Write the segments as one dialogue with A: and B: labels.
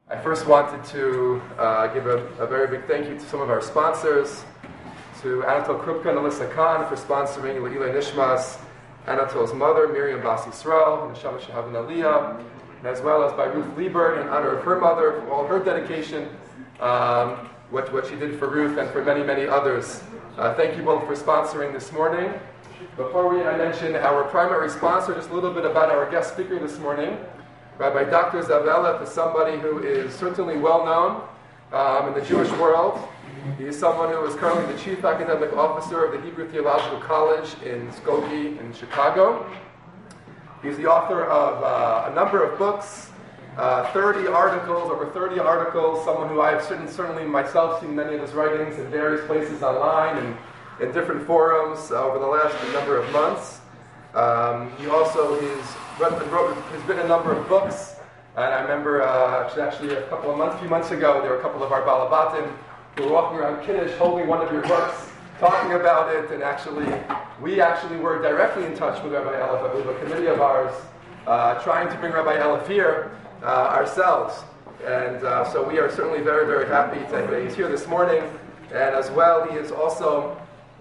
A: I first wanted to give a very big thank you to some of our sponsors, to Anatol Krupka and Alyssa Khan for sponsoring Le'ilei Nishmas, Anatol's mother, Miriam Bas Yisrael, Neshama Shehavin Aliyah, as well as by Ruth Liebert in honor of her mother for all her dedication, what she did for Ruth and for many, many others. Thank you both for sponsoring this morning. Before I mention our primary sponsor, just a little bit about our guest speaker this morning. Rabbi Dr. Zev Elef is somebody who is certainly well known in the Jewish world. He is someone who is currently the Chief Academic Officer of the Hebrew Theological College in Skokie in Chicago. He's the author of a number of books, 30 articles, over 30 articles, someone who I have certainly myself seen many of his writings in various places online and in different forums over the last number of months. He also has written a number of books, and I remember actually a few months ago, there were a couple of our Balabatim who were walking around Kiddush holding one of your books, talking about it, and we actually were directly in touch with Rabbi Elef. I believe a committee of ours trying to bring Rabbi Elef here ourselves. And so we are certainly very, very happy that he's here this morning. And as well, he was also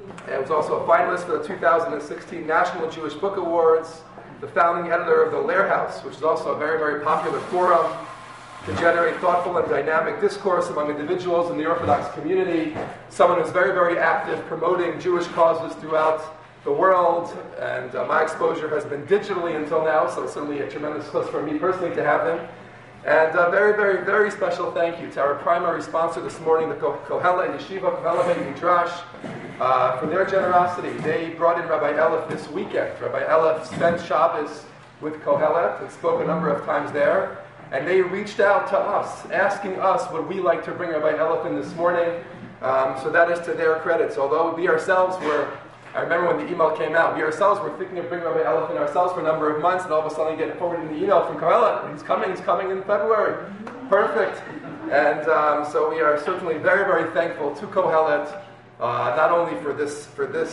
A: a finalist for the 2016 National Jewish Book Awards, the founding editor of the Lehr House, which is also a very, very popular forum to generate thoughtful and dynamic discourse among individuals in the Orthodox community, someone who's very, very active promoting Jewish causes throughout the world, and my exposure has been digitally until now, so it's certainly a tremendous plus for me personally to have him. And a very, very, very special thank you to our primary sponsor this morning, the Kohelet Yeshiva, Kohelet Beit Midrash, for their generosity. They brought in Rabbi Elef this weekend. Rabbi Elef spent Shabbos with Kohelet and spoke a number of times there. And they reached out to us, asking us would we like to bring Rabbi Elef in this morning. So that is to their credit. So although we ourselves I remember when the email came out, we ourselves were thinking of bringing Rabbi Elef in ourselves for a number of months, and all of a sudden get forwarded the email from Kohelet. He's coming in February. Perfect. And so we are certainly very, very thankful to Kohelet, not only for this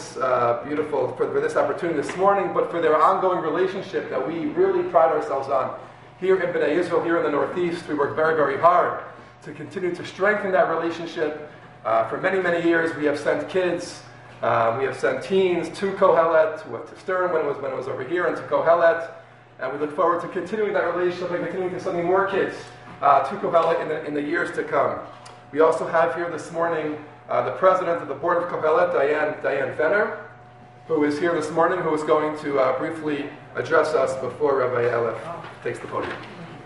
A: opportunity this morning, but for their ongoing relationship that we really pride ourselves on. Here in B'nai Israel, here in the Northeast, we work very, very hard to continue to strengthen that relationship. For many, many years, we have sent kids, we have sent teens to Kohelet, to Stern when it was over here, and to Kohelet. And we look forward to continuing that relationship and continuing to sending more kids to Kohelet in the years to come. We also have here this morning the president of the board of Kohelet, Diane Fenner, who is here this morning, who is going to briefly address us before Rabbi Elef takes the podium.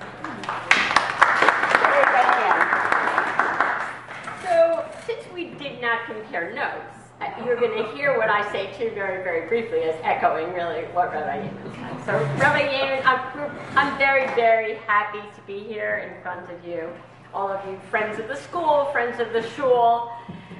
B: So, since we did not compare notes, you're going to hear what I say too very, very briefly as echoing really what Rabbi Yemen said. So, Rabbi Yemen, I'm very, very happy to be here in front of you, all of you friends of the school, friends of the shul.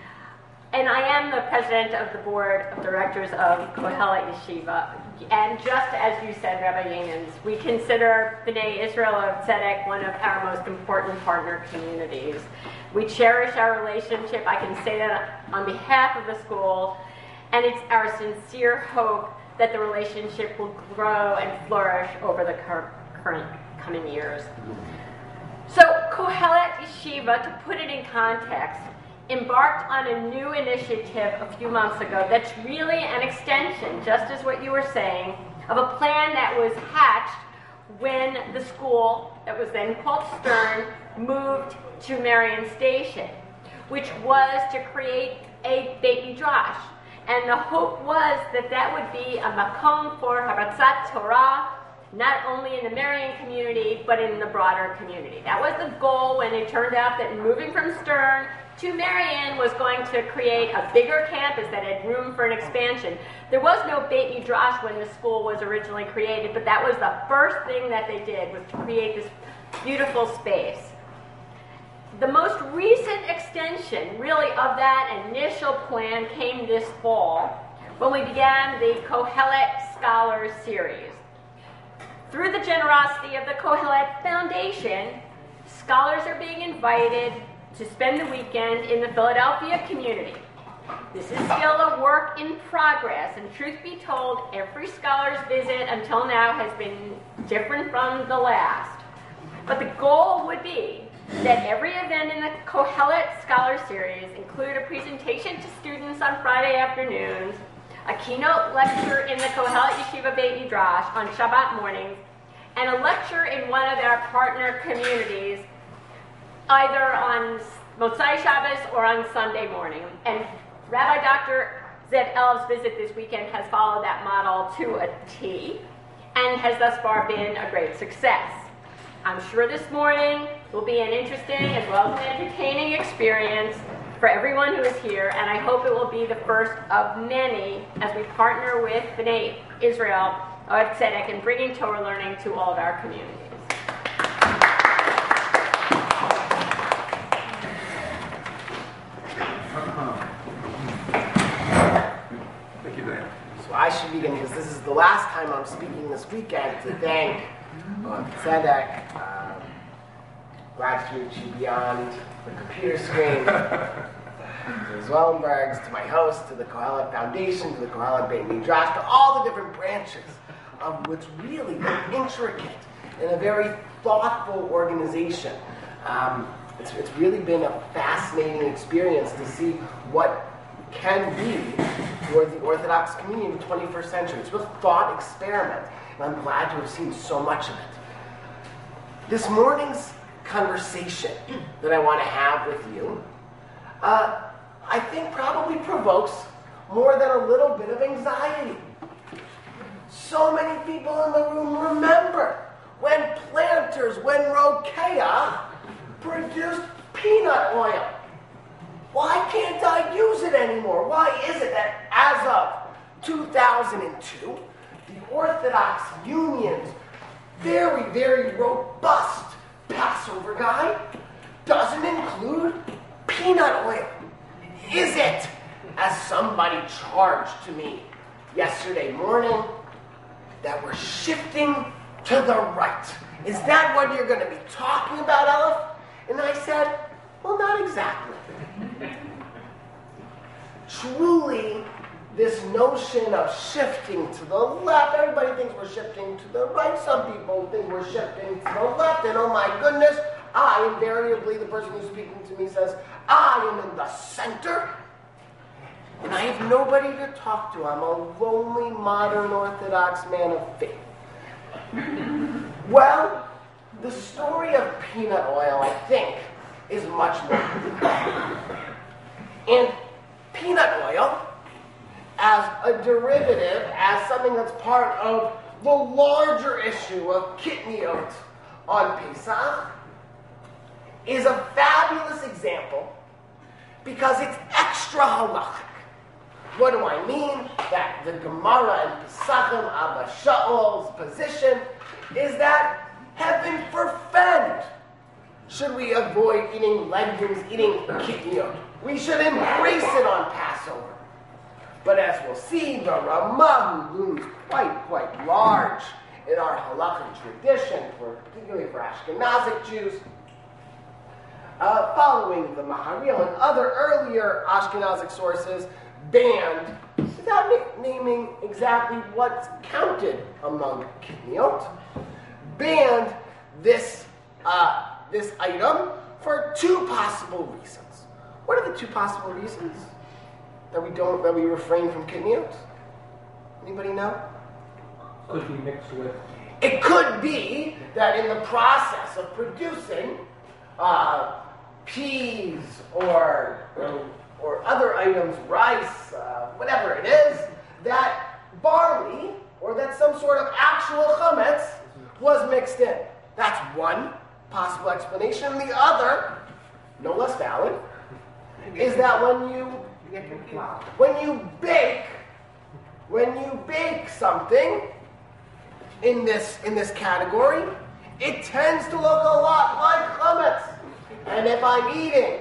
B: And I am the president of the board of directors of Kohelet Yeshiva. And just as you said, Rabbi Yemen, we consider B'nai Israel of Tzedek one of our most important partner communities. We cherish our relationship. I can say that on behalf of the school. And it's our sincere hope that the relationship will grow and flourish over the coming years. So Kohelet Yeshiva, to put it in context, embarked on a new initiative a few months ago that's really an extension, just as what you were saying, of a plan that was hatched when the school, that was then called Stern, moved to Marion Station, which was to create a Beit Midrash. And the hope was that that would be a makom for Haratzat Torah, not only in the Marion community, but in the broader community. That was the goal when it turned out that moving from Stern to Marion was going to create a bigger campus that had room for an expansion. There was no Beit Midrash when the school was originally created, but that was the first thing that they did, was to create this beautiful space. The most recent extension, really, of that initial plan came this fall when we began the Kohelet Scholars Series. Through the generosity of the Kohelet Foundation, scholars are being invited to spend the weekend in the Philadelphia community. This is still a work in progress, and truth be told, every scholar's visit until now has been different from the last. But the goal would be that every event in the Kohelet Scholar Series include a presentation to students on Friday afternoons, a keynote lecture in the Kohelet Yeshiva Beit Midrash on Shabbat mornings, and a lecture in one of our partner communities, either on Motzai Shabbos or on Sunday morning. And Rabbi Dr. Zev Elv's visit this weekend has followed that model to a T and has thus far been a great success. I'm sure this morning will be an interesting as well as an entertaining experience for everyone who is here, and I hope it will be the first of many as we partner with B'nai Israel of Tzedek in bringing Torah learning to all of our communities.
A: Thank you, Dan.
C: So I should begin, because this is the last time I'm speaking this weekend, to thank Tzedek. Gratitude to beyond the computer screen, to the Zwellenbergs, to my host, to the Kohelet Foundation, to the Kohelet Beit Midrash, to all the different branches of what's really an intricate and a very thoughtful organization. It's really been a fascinating experience to see what can be for the Orthodox community in the 21st century. It's a real thought experiment, and I'm glad to have seen so much of it. This morning's conversation that I want to have with you, I think probably provokes more than a little bit of anxiety. So many people in the room remember when Planters, when Rokea produced peanut oil. Why can't I use it anymore? Why is it that as of 2002, the Orthodox Union's very, very robust Passover guide doesn't include peanut oil? Is it, as somebody charged to me yesterday morning, that we're shifting to the right? Is that what you're going to be talking about, Aleph? And I said, well, not exactly. Truly, this notion of shifting to the left, everybody thinks we're shifting to the right. Some people think we're shifting to the left. And oh my goodness, I invariably, the person who's speaking to me says, I am in the center. And I have nobody to talk to. I'm a lonely, modern Orthodox man of faith. Well, the story of peanut oil, I think, is much more complicated. And peanut oil, as a derivative, as something that's part of the larger issue of kitniot on Pesach, is a fabulous example because it's extra halachic. What do I mean? That the Gemara in Pesachim, Abba Shaul's position is that heaven forfend should we avoid eating legumes, eating kitniot. We should embrace it on Passover. But as we'll see, the Ramah, who looms quite large in our halachic tradition, particularly for Ashkenazic Jews, following the Maharil and other earlier Ashkenazic sources, banned, without naming exactly what's counted among kitniot, banned this item for two possible reasons. What are the two possible reasons that we refrain from kitniot? Anybody know?
D: Could be mixed with.
C: It could be that in the process of producing peas or other items, rice, whatever it is, that barley or that some sort of actual chametz was mixed in. That's one possible explanation. The other, no less valid, is that when you bake something in this category, it tends to look a lot like chametz. And if I'm eating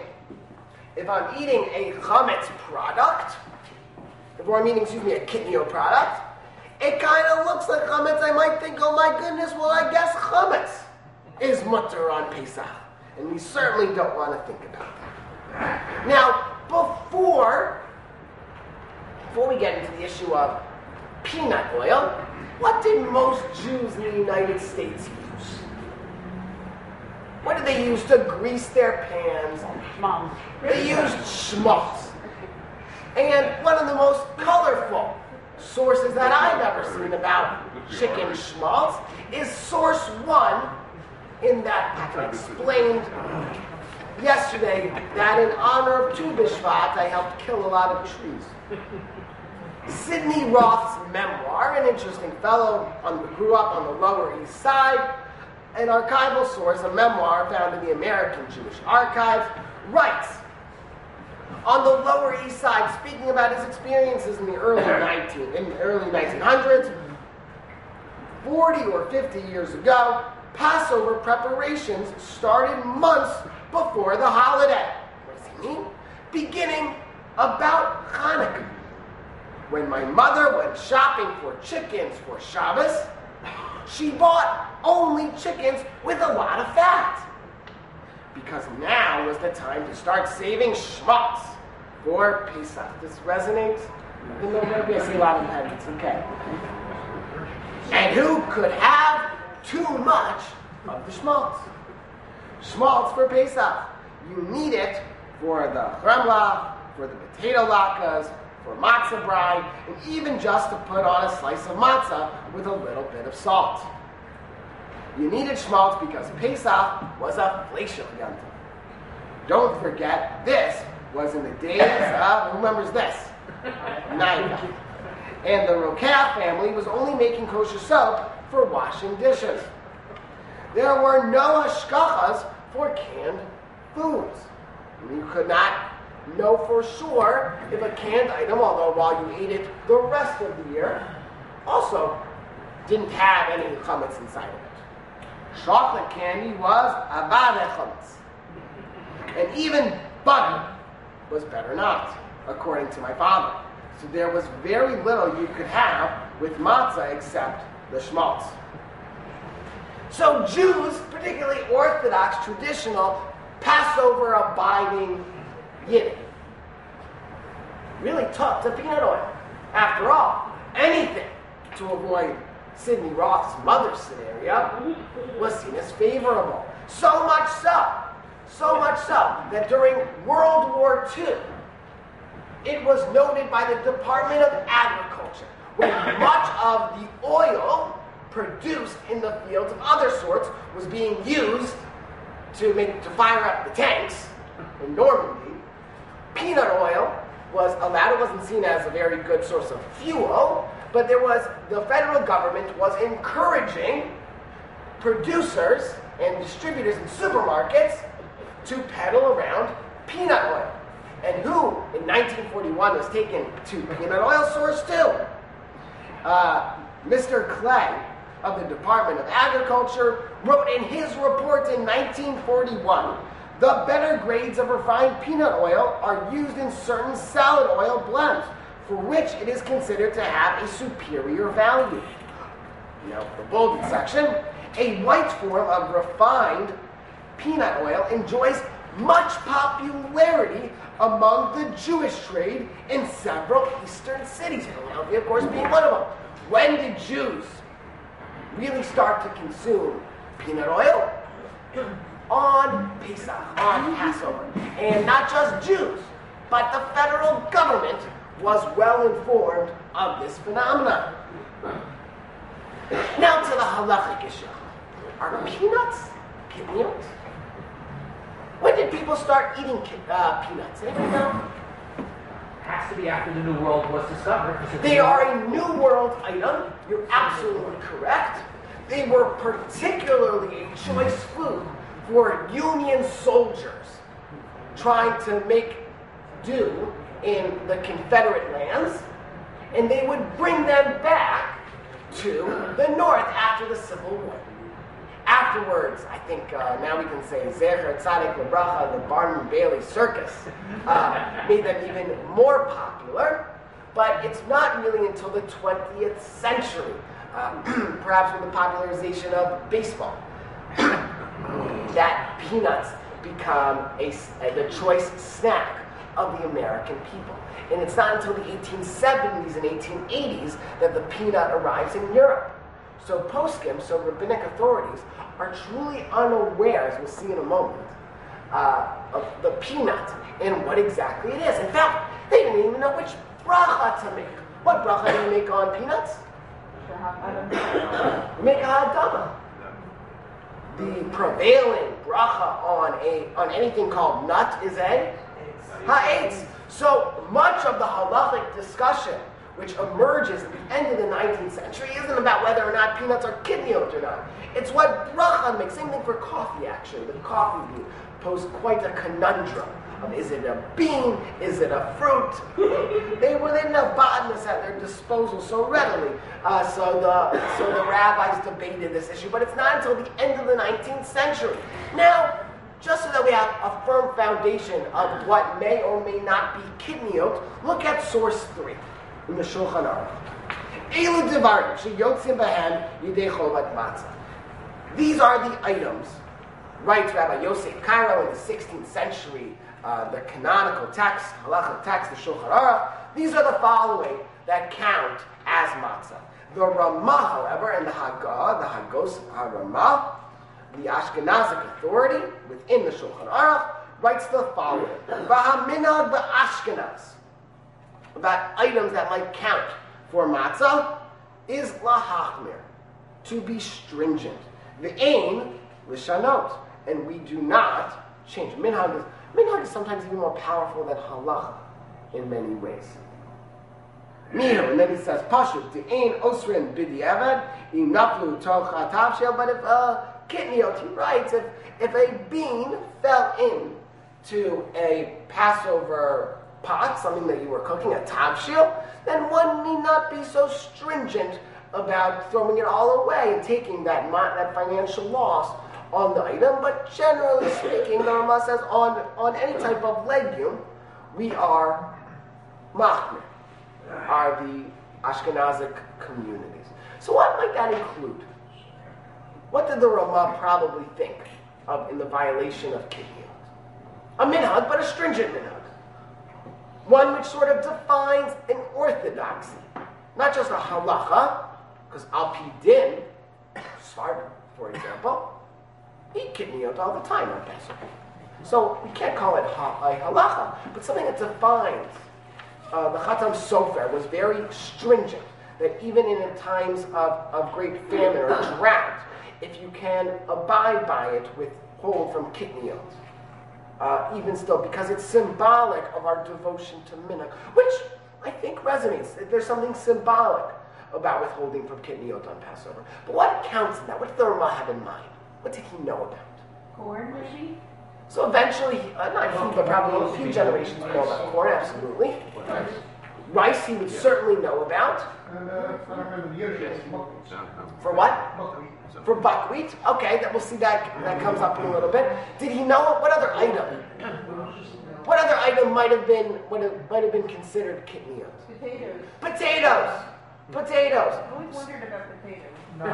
C: a chametz product, or I'm eating, a kitniot product, it kind of looks like chametz. I might think, oh my goodness, well I guess chametz is mutter on Pesach. And we certainly don't want to think about that. Now, before we get into the issue of peanut oil, what did most Jews in the United States use? What did they use to grease their pans?
B: Mom.
C: They used schmaltz. And one of the most colorful sources that I've ever seen about chicken schmaltz is source one, in that I explained yesterday that in honor of Tu B'Shvat, I helped kill a lot of trees. Sidney Roth's memoir, an interesting fellow, grew up on the Lower East Side, an archival source, a memoir found in the American Jewish Archives, writes, on the Lower East Side, speaking about his experiences in the early 1900s, 40 or 50 years ago, Passover preparations started months before the holiday. What does he mean? Beginning about Hanukkah. When my mother went shopping for chickens for Shabbos, she bought only chickens with a lot of fat. Because now was the time to start saving schmaltz for Pesach. This resonates? Even though maybe I see a lot of that, it's okay. And who could have too much of the schmaltz? Schmaltz for Pesach. You need it for the chremla, for the potato latkes, for matzah brine, and even just to put on a slice of matzah with a little bit of salt. You needed schmaltz because Pesach was a Fleischer Yom Tov. Don't forget, this was in the days of, who remembers this? Naiva. And the Rokeach family was only making kosher soap for washing dishes. There were no hashkachas for canned foods. You could not know for sure if a canned item, although while you ate it the rest of the year, also didn't have any chametz inside of it. Chocolate candy was avade chametz. And even butter was better not, according to my father. So there was very little you could have with matzah except the schmaltz. So Jews, particularly Orthodox, traditional, Passover abiding Yidden, really took to peanut oil. After all, anything to avoid Sidney Roth's mother's scenario was seen as favorable. So much so, that during World War II, it was noted by the Department of Agriculture when much of the oil produced in the fields of other sorts was being used to fire up the tanks in Normandy. Peanut oil was allowed. It wasn't seen as a very good source of fuel, but the federal government was encouraging producers and distributors in supermarkets to peddle around peanut oil. And who, in 1941, was taken to peanut oil source too? Mr. Clay of the Department of Agriculture wrote in his report in 1941, the better grades of refined peanut oil are used in certain salad oil blends, for which it is considered to have a superior value. Now, the bolded section, a white form of refined peanut oil enjoys much popularity among the Jewish trade in several eastern cities, Philadelphia, of course, being one of them. When did Jews really start to consume peanut oil? On Pesach, on Passover. And not just Jews, but the federal government was well informed of this phenomenon. Now to the halachic issue. Are peanuts kidneyot? When did people start eating peanuts? Anybody know?
D: Has to be after the New World was discovered.
C: They are a New World item. You're absolutely correct. They were particularly a choice food for Union soldiers trying to make do in the Confederate lands, and they would bring them back to the North after the Civil War. Afterwards, I think now we can say Zecher Tzadik Lebracha, the Barnum Bailey Circus, made them even more popular, but it's not really until the 20th century, perhaps with the popularization of baseball, that peanuts become the choice snack of the American people. And it's not until the 1870s and 1880s that the peanut arrives in Europe. So poskim, so rabbinic authorities, are truly unaware, as we'll see in a moment, of the peanut and what exactly it is. In fact, they didn't even know which bracha to make. What bracha do you make on peanuts? You make a hadama. The prevailing bracha on anything called nut is a ha'etz. So much of the halachic discussion which emerges at the end of the 19th century isn't about whether or not peanuts are kidneyot or not. It's what bracha makes. Same thing for coffee, actually. The coffee bean posed quite a conundrum of, is it a bean? Is it a fruit? They didn't have botanists at their disposal so readily. So the rabbis debated this issue, but it's not until the end of the 19th century. Now, just so that we have a firm foundation of what may or may not be kidneyot, look at source 3 in the Shulchan Aruch. Elu devarim sheyotzim behem yidei chovat matzah. These are the items, writes Rabbi Yosef Karo in the 16th century, the canonical text, halachic text, the Shulchan Aruch. These are the following that count as matzah. The Ramah, however, and the Hagos HaRamah, the Ashkenazic authority within the Shulchan Aruch, writes the following: V'haminag ba'Ashkenaz, about items that might count for matzah, is lahachmir, to be stringent. V'ein l'shanot, and we do not change. Minhag is sometimes even more powerful than halacha in many ways. Mihu, and then he says, Pashut, De'ein osrin b'di'evad, inaflu tocha tavshel, but if Kitniot, he writes, if a bean fell into a Passover pot, something that you were cooking, a tavshil, then one need not be so stringent about throwing it all away and taking that financial loss on the item. But generally speaking, the Rama says on any type of legume, we are machmir, are the Ashkenazic communities. So what might that include? What did the Rama probably think of in the violation of Kitniyot? A minhag, but a stringent minhag. One which sort of defines an orthodoxy. Not just a halacha, because al-pi din, Svardim, for example, eat Kitniyot all the time on Passover. So we can't call it a halacha, but something that defines. The Chatam Sofer was very stringent, that even in times of great famine or drought, if you can abide by it, withhold from kitniyot. Even still, because it's symbolic of our devotion to minhag, which I think resonates. There's something symbolic about withholding from kitniyot on Passover. But what counts in that? What did the Rama have in mind? What did he know about?
B: Corn, maybe?
C: So eventually, not he, but probably a few generations know about corn, absolutely. Rice he would certainly know about. For what? For buckwheat. Okay, we'll see that comes up in a little bit. Did he know what other item? What other item might have been considered kitniyot?
E: Potatoes.
C: Potatoes.
E: I always wondered about potatoes.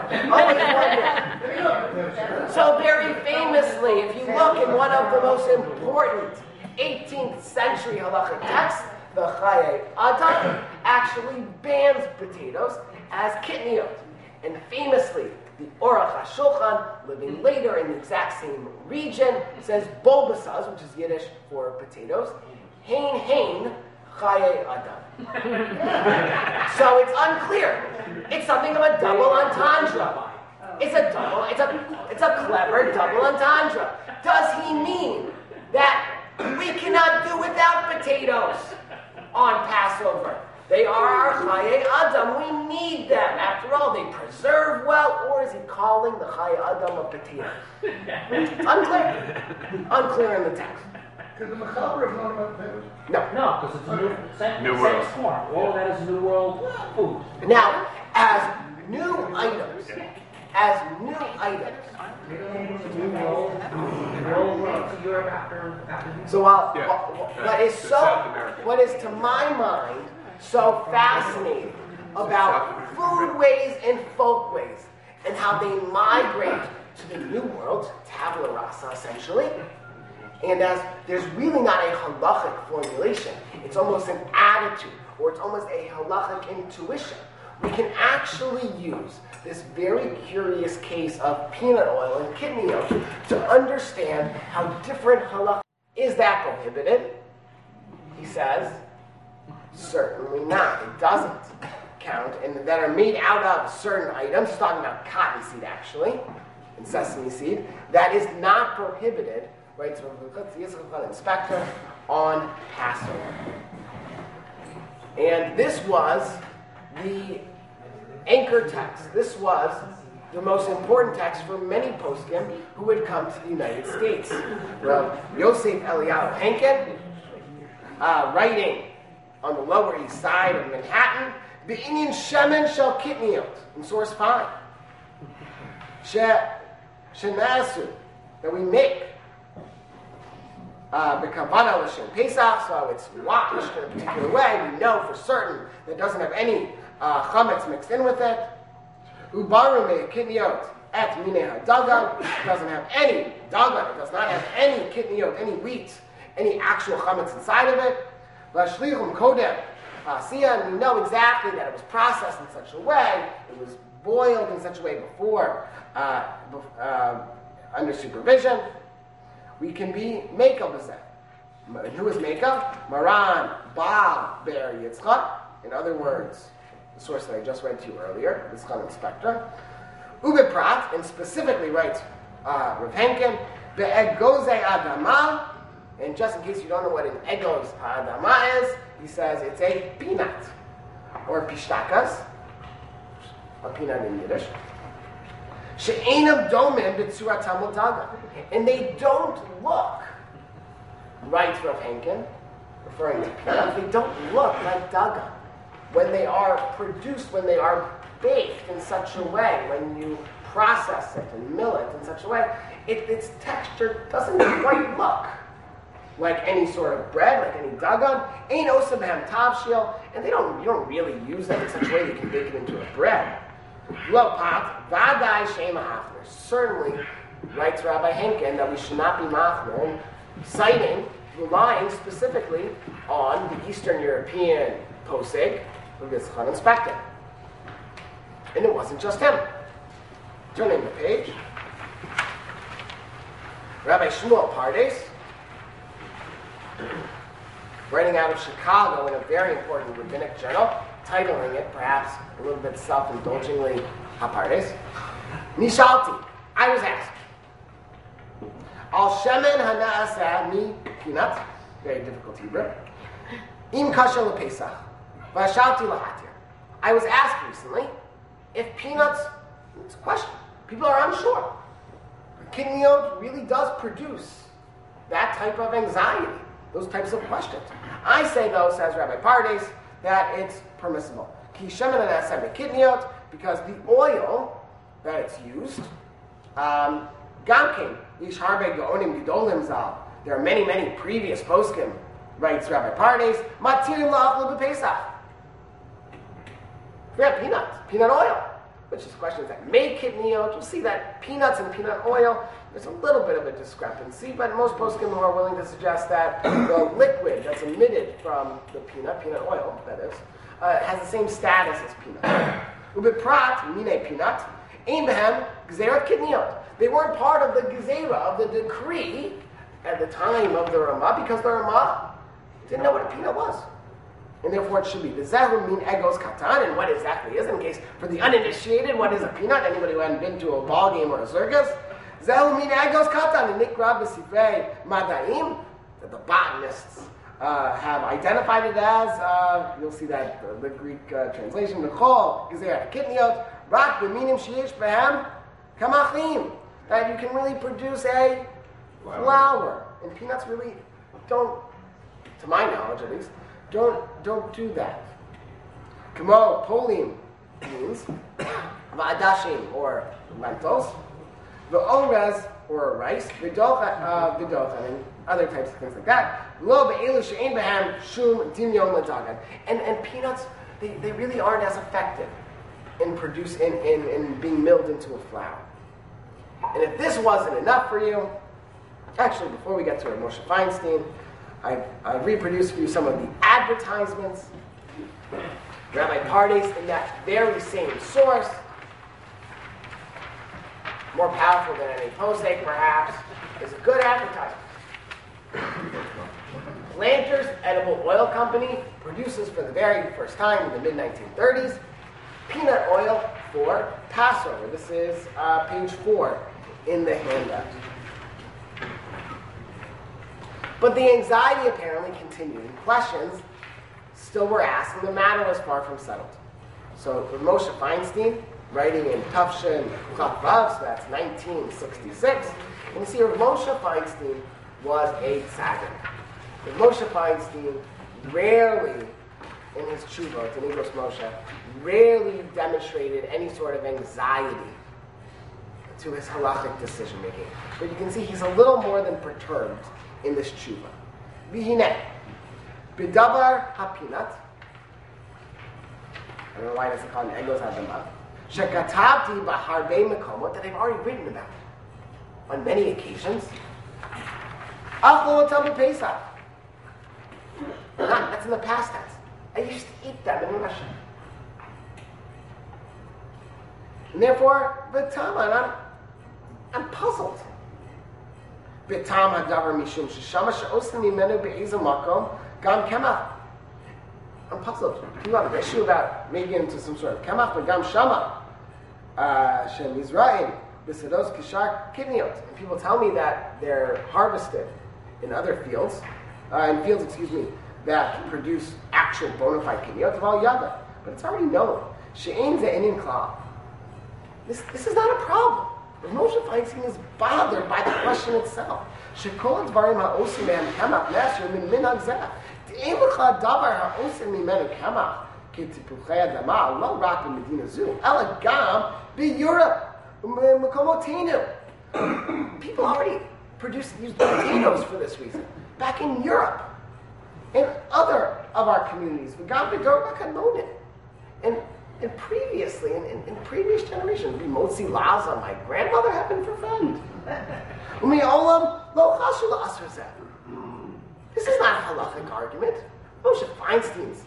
C: So very famously, if you look in one of the most important 18th century halachic texts, the Chaye Adam actually bans potatoes as kitniyot. And famously, the Orach HaShulchan, living later in the exact same region, says bolbasaz, which is Yiddish for potatoes, hein Chaye Adam. So it's unclear. It's something of a double entendre. It's a clever double entendre. Does he mean that we cannot do without potatoes on Passover? They are our Chaye Adam. We need them. After all, they preserve well. Or is he calling the Chaye Adam a potato? It's unclear in the text.
F: Because the Mechaber is not about potatoes.
D: No, because it's a new world. Form. All of that is new world food.
C: Now, as new items,
D: New world to Europe after
C: so what is to my mind so fascinating about foodways and folkways and how they migrate to the new world, tabula rasa essentially, and as there's really not a halachic formulation, it's almost an attitude, or it's almost a halachic intuition. we can actually use this very curious case of peanut oil and kidney oil to understand how different halakha. Is that prohibited? He says, certainly not. It doesn't count, and that are made out of certain items. He's talking about cottonseed, actually, and sesame seed. That is not prohibited, right? So an inspector on Passover. And this was the anchor text. This was the most important text for many poskim who had come to the United States. Yosef Eliyahu Henkin, writing on the Lower East Side of Manhattan, Be'inyan Shemen Shel Kitniot, in source 5. Shenasu, that we make B'kavana L'Shem Pesach, so it's washed in a particular way. We know for certain that it doesn't have any chametz mixed in with it. Ubaru Kitniot at Minei HaDagan, it doesn't have any dagan, it does not have any kitniot, any wheat, any actual chametz inside of it. V'ashlichum kodem ha'asiyah, and we know exactly that it was processed in such a way, it was boiled in such a way before, under supervision. We can be Mekel b'zeh. Who is Mekel? Maran Baal Ber Yitzchak. In other words, the source that I just read to you earlier, this Khan Inspector. Ubeprat, and specifically writes Rav Henkin, Be'egoze Adama, and just in case you don't know what an Egoz Adama is, he says it's a peanut, or pishtakas, a peanut in Yiddish. She'enam domim b'tzura tamil dagan, and they don't look, writes Rav Henkin, referring to peanuts, they don't look like dagan. When they are produced, when they are baked in such a way, when you process it and mill it in such a way, its texture doesn't quite look like any sort of bread, like any dagan. Ain't osabam tavshil, and you don't really use them in such a way that you can bake it into a bread. Lo pat vadai shema hafner. Certainly, writes Rabbi Henkin, that we should not be machmer, citing, relying specifically on the Eastern European posek of this Khan Inspector. And it wasn't just him. Turning the page. Rabbi Shmuel Pardes, writing out of Chicago in a very important rabbinic journal, titling it perhaps a little bit self-indulgently, HaPardes. Nishalti, I was asked, Al shemen hana'aseh mi peanut, very difficult Hebrew, im kasher lePesach, v'ashalti lahatir. I was asked recently if peanuts, it's a question, people are unsure. Kidneyot really does produce that type of anxiety, those types of questions. I say though, says Rabbi Pardes, that it's permissible. Ki shemen hana'aseh mi kidneyot, because the oil that it's used, Gamkin, Ish Harbe Gaonim Gidolim Zal. There are many, many previous poskim, writes Rabbi Pardes, Matirim La'achlu B'Pesach. Yeah, peanut oil. Which is questions that make kidneyot. You'll see that peanuts and peanut oil, there's a little bit of a discrepancy, but most poskim who are willing to suggest that the liquid that's emitted from the peanut oil, that is, has the same status as peanut. Ubiprat, mine peanut, ein behem gzerat kidneyot. They weren't part of the gezerah, of the decree at the time of the Ramah, because the Ramah didn't know what a peanut was. And therefore it should be. The zehu mean egos katan, and what exactly is, in case for the uninitiated, what is a peanut? Anybody who hadn't been to a ball game or a circus? Zehu mean egos katan, and nikra b'sifrei madaim, that the botanists have identified it as, you'll see that the Greek translation, Nechol, Gezerat Kitniot, Rak b'minim sheyesh behem kamachlim, that you can really produce a flour. And peanuts really don't, to my knowledge at least, don't do that. Kamo polim means va'adashim, or lentils, v'orez, or rice, v'docha, and other types of things like that. Lo be'elu she'ein behem shum dimyon l'dagan. And peanuts, they really aren't as effective in being milled into a flour. And if this wasn't enough for you, actually, before we get to Moshe Feinstein, I've reproduced for you some of the advertisements Rabbi Pardes, in that very same source, more powerful than any posek perhaps, is a good advertisement. Planters Edible Oil Company produces for the very first time in the mid-1930s peanut oil for Passover. This is page 4 in the handout. But the anxiety apparently continued, and questions still were asked, and the matter was far from settled. So Moshe Feinstein, writing in Tufshin Chavav, so that's 1966, and you see Rav Moshe Feinstein was a tzaddik. Rav Moshe Feinstein rarely, in his tshuva, Tanigos Moshe, rarely demonstrated any sort of anxiety to his halachic decision-making. But you can see he's a little more than perturbed in this tshuva. V'hineh, b'davar hapinat, I don't know why it's called Egos Adamah, shekatabti b'harbei mekomot, that I've already written about on many occasions. Achlo otam b'Pesach. That's in the past tense. I used to eat them in Russia. And therefore, v'tama, I'm puzzled. V'tam hadavar mishum sheshama she'osim mimenu be'ezah makom gam kemach. I'm puzzled. People have an issue about making into some sort of kemach, but gam shama shem Yisrael b'sedos kishar kidniot. And people tell me that they're harvested in other fields, that produce actual bona fide kidniot of all yada. But it's already known. She'ein ze'enin klal. This is not a problem. Rav Moshe Feinstein is bothered by the question itself. Shekol dvarim ha'osim me'em kemach nesher min minhag zeh. De'en l'cha davar ha'osim mimenu kemach k'tipuchei adama lo rak b'medina zu ela gam b'Europe u'mekomotenu. People already used potatoes for this reason. Back in Europe, in other of our communities, v'gam b'dor v'kamonim. And previously, in previous generations, b'motzi laza, my grandmother had been for fun. U'mi'olam lo chashu la'asr zeh. This is not a halachic argument. Moshe Feinstein's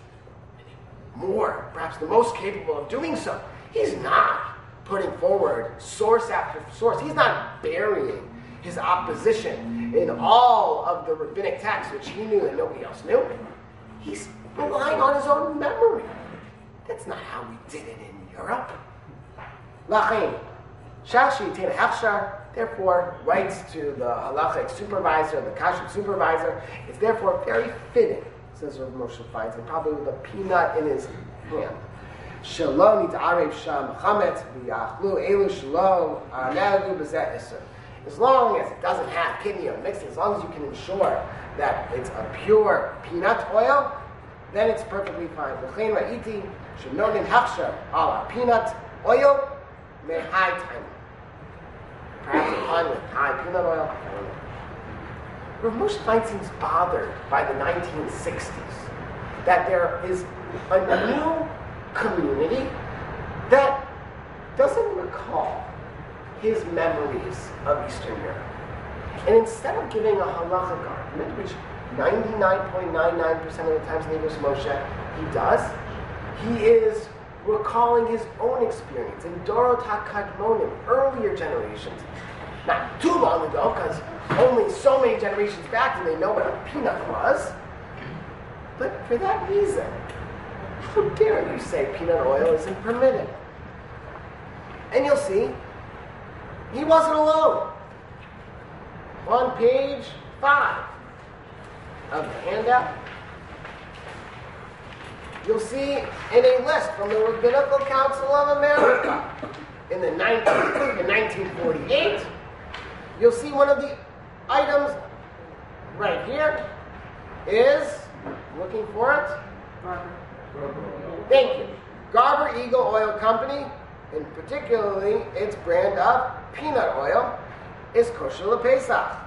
C: more, perhaps the most capable of doing so. He's not putting forward source after source. He's not burying his opposition in all of the rabbinic texts, which he knew and nobody else knew. He's relying on his own memory. That's not how we did it in Europe. Lachin, Shashi Tain Hafshar, therefore, writes to the halachic supervisor, the kashrut supervisor. It's therefore very fitting, says Rav Moshe Feinstein, probably with a peanut in his hand. Shalom nit'arev sham chametz v'yachlu elu shalom negu b'zeh iser. As long as it doesn't have kidney or mixed, as long as you can ensure that it's a pure peanut oil, then it's perfectly fine. V'chein ra'iti shenonim hachshar ala peanut oil mehai time. Perhaps a pun with high peanut oil. I don't know. Rav Moshe Feinstein's bothered by the 1960s that there is a new community that doesn't recall his memories of Eastern Europe. And instead of giving a halachic argument, which 99.99% of the times in English Moshe he does, he is recalling his own experience in Dorot HaKadmonim, earlier generations. Not too long ago, because only so many generations back did they know what a peanut was. But for that reason, how dare you say peanut oil isn't permitted? And you'll see, he wasn't alone. On page 5 of the handout, you'll see in a list from the Rabbinical Council of America in 1948, you'll see one of the items right here is, looking for it? Thank you. Garber Eagle Oil Company, and particularly its brand of peanut oil, is kosher l'Pesach.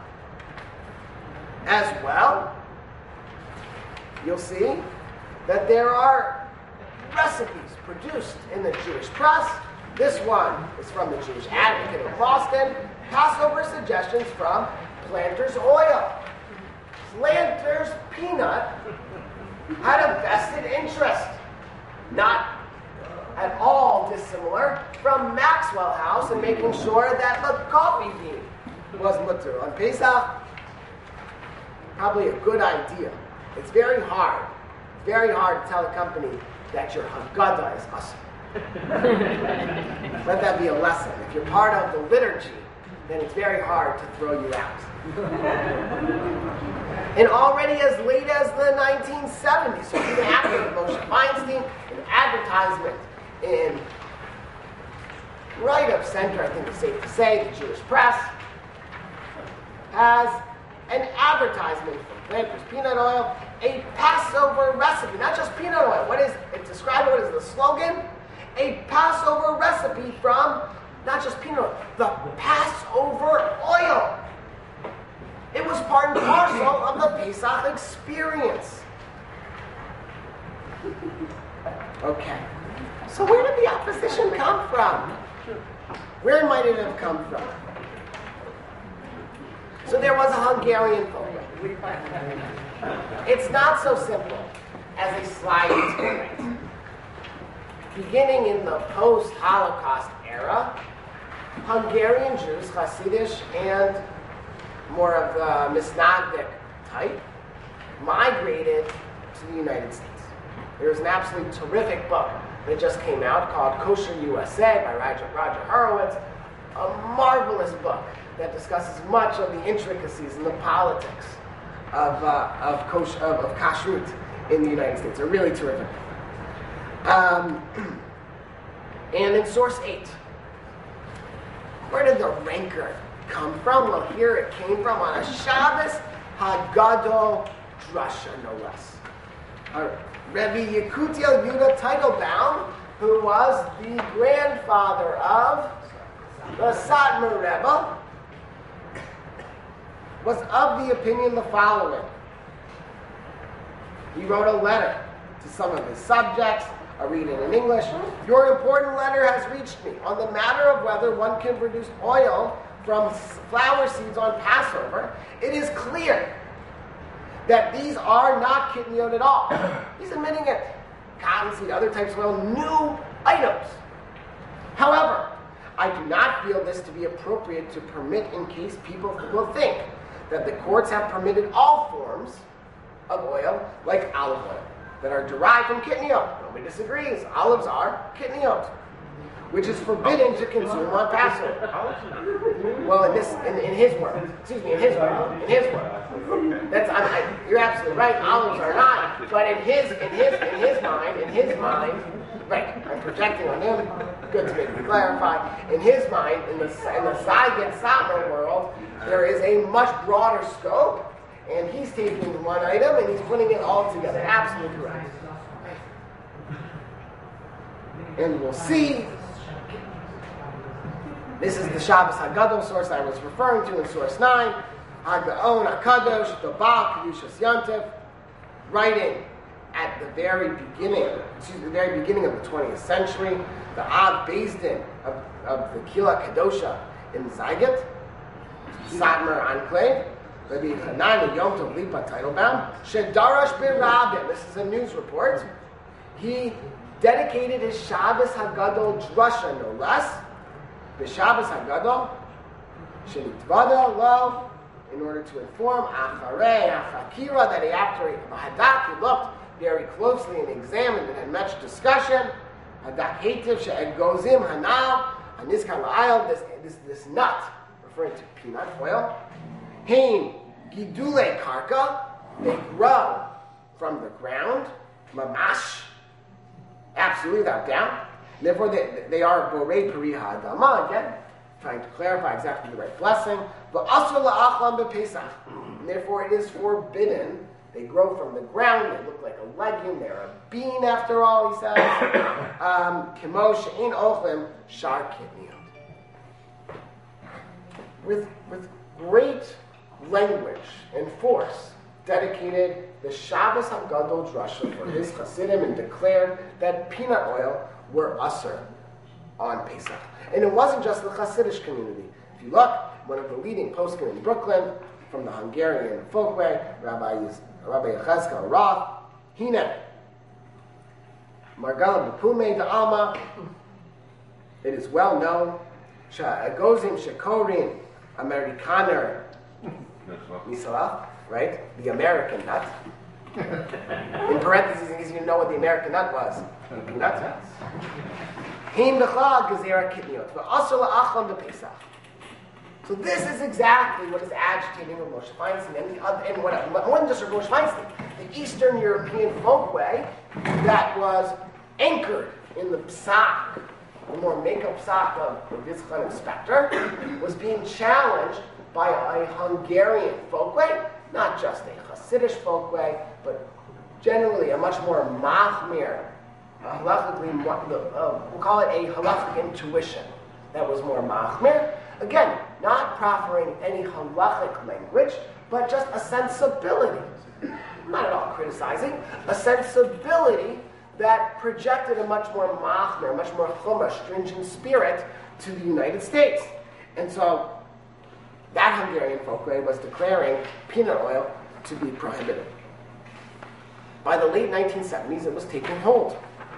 C: As well, you'll see that there are recipes produced in the Jewish press. This one is from the Jewish Advocate of Boston. Passover suggestions from Planters Oil. Planters Peanut had a vested interest Not at all dissimilar from Maxwell House and making sure that the coffee bean was mutter. On Pesach, probably a good idea. It's very hard to tell a company that your Haggadah is asr. Let that be a lesson. If you're part of the liturgy, then it's very hard to throw you out. And already as late as the 1970s, so even after Moshe Feinstein, an advertisement in right up center, I think it's safe to say, the Jewish press, has an advertisement from Planters Peanut Oil, a Passover recipe, not just peanut oil. What is it? Described what is the slogan? A Passover recipe from not just peanut oil, the Passover oil. It was part and parcel of the Pesach experience. Okay. So where did the opposition come from? Where might it have come from? So there was a Hungarian folkway. It's not so simple as a sliding scale. Beginning in the post-Holocaust era, Hungarian Jews, Hasidish and more of the Misnagdic type, migrated to the United States. There's an absolutely terrific book that just came out called Kosher USA by Roger Horowitz, a marvelous book that discusses much of the intricacies and the politics of kashrut in the United States. A really terrific book. And in source 8, where did the rancor come from? Well, here it came from on a Shabbos Hagadol Drasha, no less. Rebbe Yekutiel Yudah Teitelbaum, who was the grandfather of the Satmar Rebbe, was of the opinion the following. He wrote a letter to some of his subjects. I'll read it in English. Your important letter has reached me on the matter of whether one can produce oil from flower seeds on Passover. It is clear that these are not kitniot at all. He's admitting it. Cottonseed, other types of oil, new items. However, I do not feel this to be appropriate to permit in case people will think that the courts have permitted all forms of oil, like olive oil, that are derived from kitniot. Nobody disagrees. Olives are kitniot, which is forbidden to consume on Passover. Well, in his words. Excuse me, in his words. In his words. You're absolutely right. Olives are not, but in his mind, right? I'm projecting on him. Good to make me clarify. In his mind, in the Zayget Satmar world, there is a much broader scope, and he's taking one item and he's putting it all together. Absolutely correct. And we'll see. This is the Shabbos Hagadol source I was referring to in source 9. Hagaon HaKadosh, Dobal, Kedushas Yantiv, writing at the very beginning of the 20th century, the Av Beis Din of the Kila Kadosha in Zayget, Satmar Enclave, Rabbi Hanan Yom Tov Lipa Teitelbaum, Shedarash Birabim. This is a news report. He dedicated his Shabbos Hagadol Drasha, no less, the Shabbos Hagadol, Shenitvada Lo, in order to inform Acharei Achakira that after Hadak he looked very closely and examined and had much discussion. Hadak Hetiv She'egozim Hanal, Hanizkan La'ayel, this nut, referring to peanut oil. Hain Gidule Karka, they grow from the ground, Mamash, absolutely without doubt. Therefore, they are Borei Periha Adama, again, trying to clarify exactly the right blessing. But Asur La'achlam B'Pesach. Therefore, it is forbidden. They grow from the ground. They look like a legume. They're a bean, after all, he says. Kemo She'in Ochlim Shar Kitniot. With great language and force, dedicated the Shabbos Hagadol Drasha for his Hasidim and declared that peanut oil were asur on Pesach. And it wasn't just the Hasidic community. If you look, one of the leading poskim in Brooklyn, from the Hungarian folkway, Rabbi Yechezkel Roth, Hine, Margala Bepume de Alma. It is well known. Gozim Shekorin Amerikaner Misala, right? The American nut. In parentheses, you know what the American nut was. Nut. Him Bechal Gezerah Kitniot. V'asur la'achlan b'Pesach. So this is exactly what is agitating Rav Moshe Feinstein and what more than just Rav Moshe Feinstein, the Eastern European folkway that was anchored in the psak, the more make-up psak of Yitzchak and Spector, was being challenged by a Hungarian folkway, not just a Hasidic folkway, but generally a much more machmir, we'll call it a halachic intuition that was more machmir. Again, not proffering any halachic language, but just a sensibility. Not at all criticizing. A sensibility that projected a much more machmir, much more chumash, stringent spirit to the United States. And so that Hungarian folkway was declaring peanut oil to be prohibited. By the late 1970s, it was taking hold.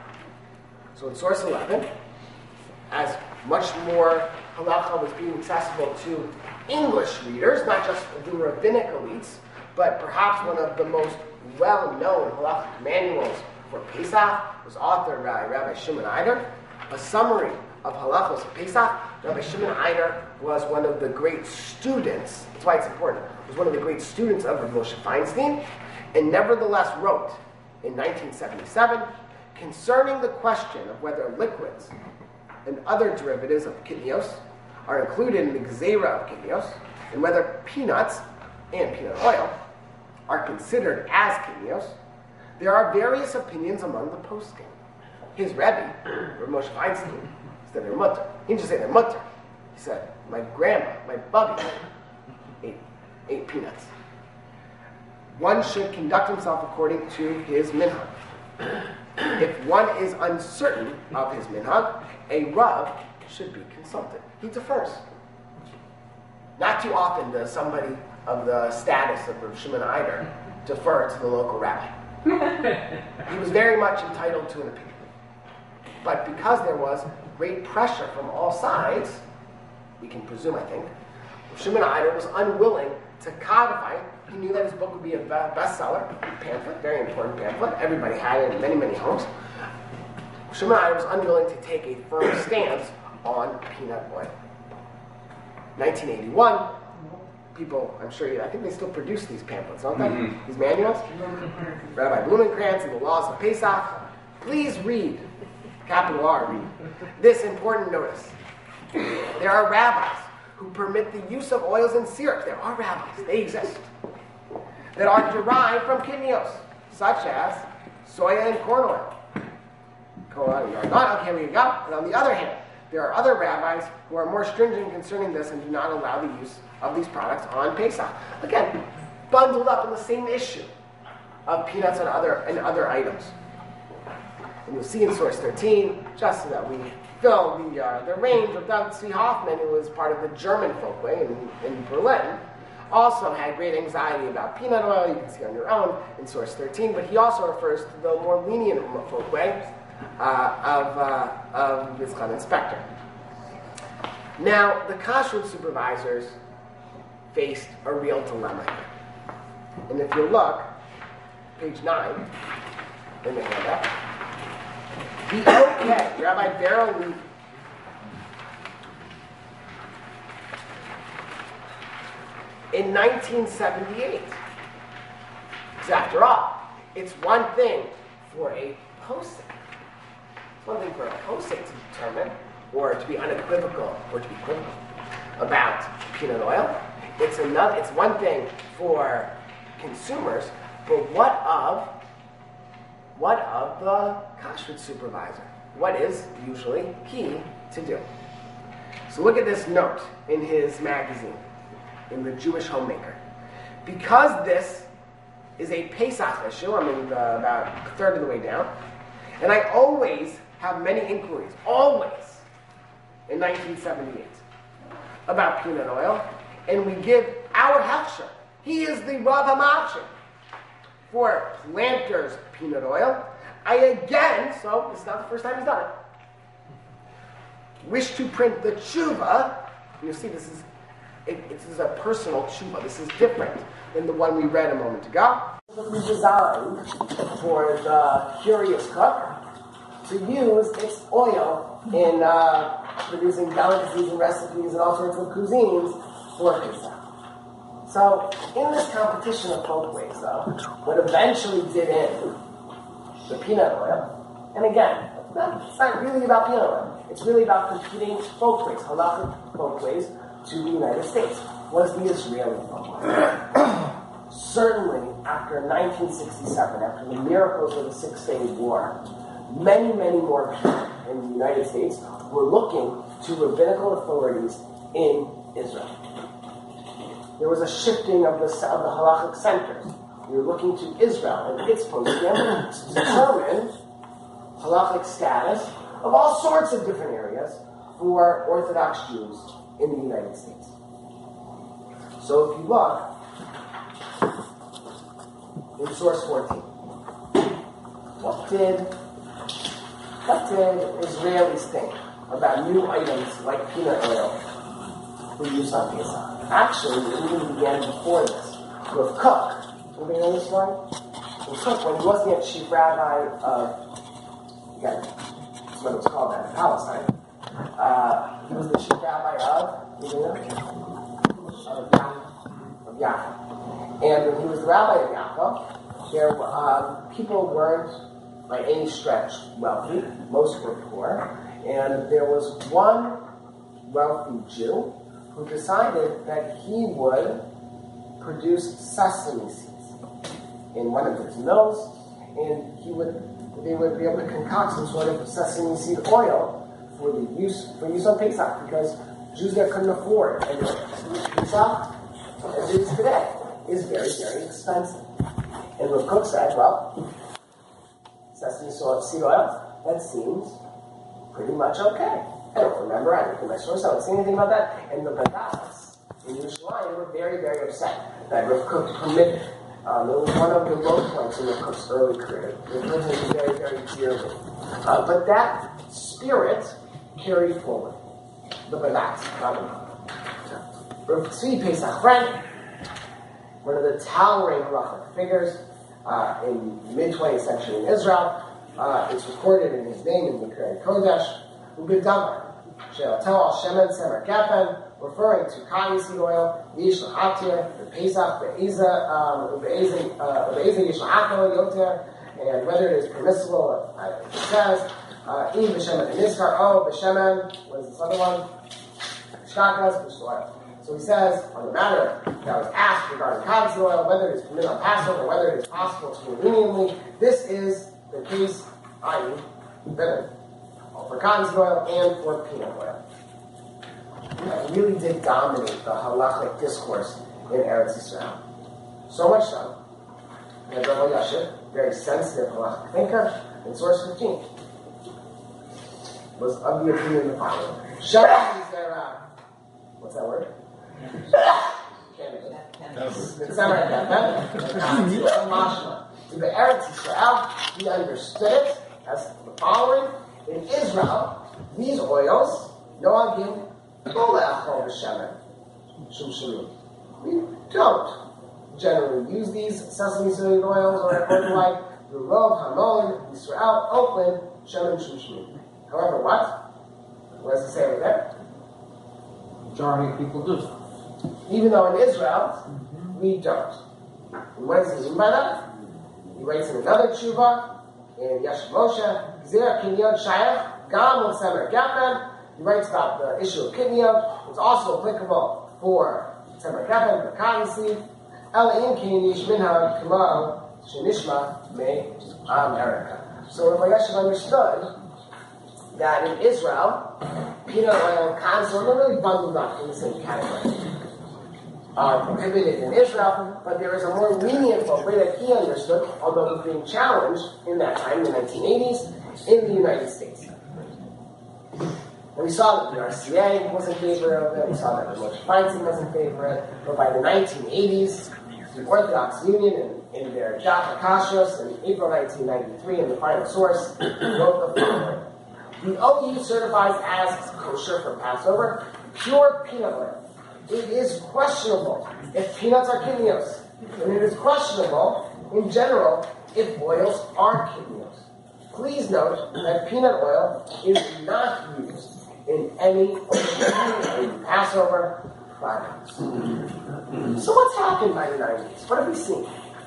C: So in source 11, as much more halacha was being accessible to English readers, not just the rabbinic elites, but perhaps one of the most well-known halachic manuals for Pesach was authored by Rabbi Shimon Eider. A summary of halachos of Pesach. Rabbi Shimon Eider was one of the great students, that's why it's important, was one of the great students of Rav Moshe Feinstein, and nevertheless wrote in 1977 concerning the question of whether liquids and other derivatives of kitnios are included in the gzeira of kitnios, and whether peanuts and peanut oil are considered as kitnios. There are various opinions among the poskim. His Rebbe, Rav Moshe Feinstein, said they're mutter. He didn't just say they're mutter. He said, my grandma, my bubby, ate peanuts. One should conduct himself according to his minhag. If one is uncertain of his minhag, a Rav should be consulted. He defers. Not too often does somebody of the status of Rav Shimon Eider defer to the local rabbi. He was very much entitled to an opinion. But because there was great pressure from all sides, we can presume, I think, Rav Shimon Eider was unwilling to codify. He knew that his book would be a bestseller, pamphlet, very important pamphlet. Everybody had it in many, many homes. Shimon Eider was unwilling to take a firm stance on peanut oil. 1981, people, I'm sure I think they still produce these pamphlets, don't they? Mm-hmm. These manuals? Rabbi Blumenkrantz and the Laws of Pesach. Please read, capital R, read, this important notice. There are rabbis who permit the use of oils and syrups. There are rabbis, they exist, that are derived from kitnios, such as soya and corn oil. Okay, we go. And on the other hand, there are other rabbis who are more stringent concerning this and do not allow the use of these products on Pesach. Again, bundled up in the same issue of peanuts and other items. And you'll see in source 13, just so that we fill the range of Doug C. Hoffman, who was part of the German folkway in Berlin, also had great anxiety about peanut oil. You can see on your own in source 13, but he also refers to the more lenient folkway of Yitzchak and Spector. Now, the kashrut supervisors faced a real dilemma here. And if you look, page 9, in the handout, the OK, Rabbi Beryl Levy, in 1978. Because after all, it's one thing for a posek. It's one thing for a posek to determine, or to be unequivocal, or to be equivocal about peanut oil. It's one thing for consumers, but what of the kashrut supervisor? What is usually key to do? So look at this note in his magazine, in the Jewish Homemaker. Because this is a Pesach issue, I'm in about a third of the way down, and I always have many inquiries, always, in 1978, about peanut oil, and we give our Hechsher. He is the Rav HaMachshir for Planters peanut oil. I again, so this is not the first time he's done it, wish to print the tshuva. You see, this is a personal tshuva. This is different than the one we read a moment ago. We designed for the Curious Cook to use its oil in producing delicacies and recipes and all sorts of cuisines for Pesach. So, in this competition of both ways, though, what eventually did in the peanut oil, and again, it's not really about peanut oil. It's really about competing both ways, halachic both ways, to the United States, was the Israeli folklore. Certainly, after 1967, after the miracles of the Six-Day War, many, many more people in the United States were looking to rabbinical authorities in Israel. There was a shifting of the halachic centers. We were looking to Israel and its poskim to determine halachic status of all sorts of different areas for Orthodox Jews in the United States. So if you look in source 14, what did Israelis think about new items like peanut oil for use on Pesach? Actually, it even began before this. With Cook, anybody know this story? With Cook, when he wasn't yet chief rabbi of, again, that's what it was called that in Palestine. He was the chief rabbi of Yaakov. And when he was the rabbi of Yaakov, people weren't by any stretch wealthy. Most were poor. And there was one wealthy Jew who decided that he would produce sesame seeds in one of his mills, and they would be able to concoct some sort of sesame seed oil for use on Pesach, because Jews that couldn't afford Pesach, as it is today, is very, very expensive. And Rav Kook said, well, sesame seed oil, that seems pretty much okay. I don't remember, I didn't put my source, I don't see anything about that. And the Badass in Yerushalayim were very, very upset that Rav Kook permitted. It was one of the low points in Rav Kook's early career. They hurt him very, very dearly. But that spirit carried forward. The Badass, Rav Tzvi Pesach Frank, one of the towering halachic figures in the mid-20th century in Israel. It's recorded in his name in the Mikra Kodesh. Ubidavar, She'el Tel Shemen Semer Gafen, referring to cotton seed oil, Yish L'Hatir, the Pesach, Be'eza Yish L'Hakel Yoter, and whether it is permissible, it says, Im B'Shemen Niskar, B'Shemen, what is this other one? Shkakas, B'Shemen. So he says, on the matter that was asked regarding cotton seed oil, whether it is permitted on Passover, whether it is possible to do leniently, this is the case, i.e., forbidden. For cotton seed oil and for peanut oil. That really did dominate the halachic discourse in Eretz Yisrael. So much so that Rav Elyashiv, very sensitive halachic thinker, in source 15, was of the opinion the following. What's that word? To the Eretz Yisrael, he understood it as the following. In Israel, these oils, noagim, we don't generally use these sesame seed oils or like the Rov Hamon, Israel, Oakland, Shemen Shumshmi. However, what does it say over there?
D: Majority of people do.
C: Even though in Israel, we don't. And what does he mean by that? He writes in another tshuva, in Yeshiv Moshe, Zera Kinyon Shayach, Gam L'Semer Gafen. He writes about the issue of Kinyon. It's also applicable for Semer Gafen, the cotton seed. Ela'im Kinyon Yish Minhag Kamo Shenishma Me America. So Rabbi Yeshiv understood that in Israel, peanut oil and cotton seed are really bundled up in the same category. Prohibited in Israel, but there is a more lenient way that he understood, although it was being challenged in that time, in the 1980s, in the United States. And we saw that the RCA was in favor of it, we saw that the Moshe Feinstein was in favor of it, but by the 1980s, The Orthodox Union, in their Daf Akashos in April 1993, in the final source, wrote the following. The OU certifies as kosher for Passover pure peanut oil. It is questionable if peanuts are kidneys, and it is questionable, in general, if oils are kidneys. Please note that peanut oil is not used in any Passover products. So what's happened by the 90s? What have we seen?